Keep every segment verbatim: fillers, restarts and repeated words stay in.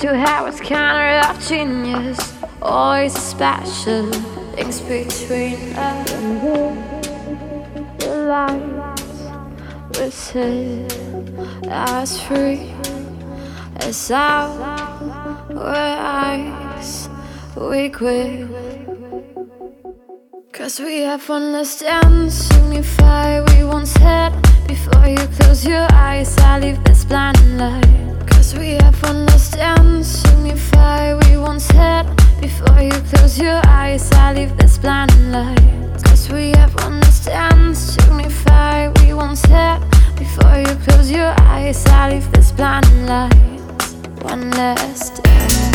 to have was kind of genius. Always special things between us. The lights will set us free as our eyes we quit. Cause we have understand, signify we once had. Before you close your eyes, I leave this blinding light. Cause we have understand, signify we once had. Before you close your eyes, I leave this blinding light. Cause we have understand, signify we once had. Before you close your eyes, I leave this blinding light. One last dance.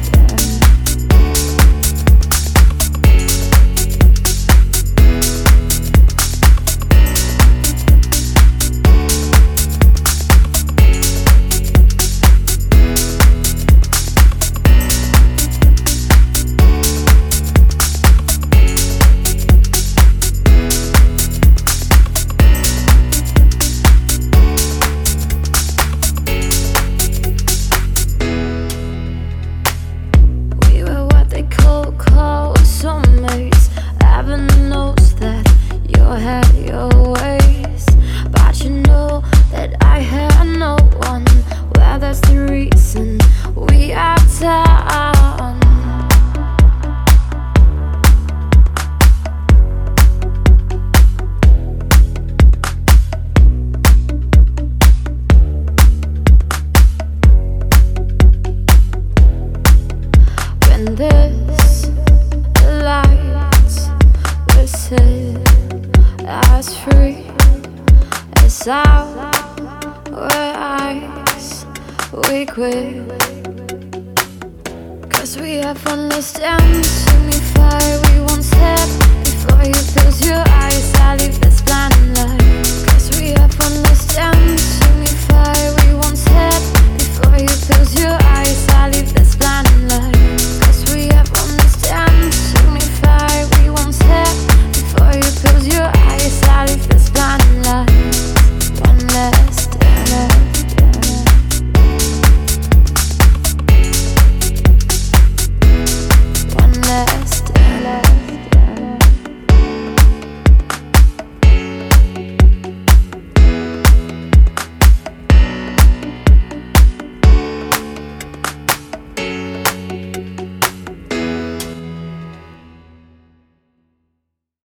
This lights will set us free as our eyes we quit. Cause we have understand, signify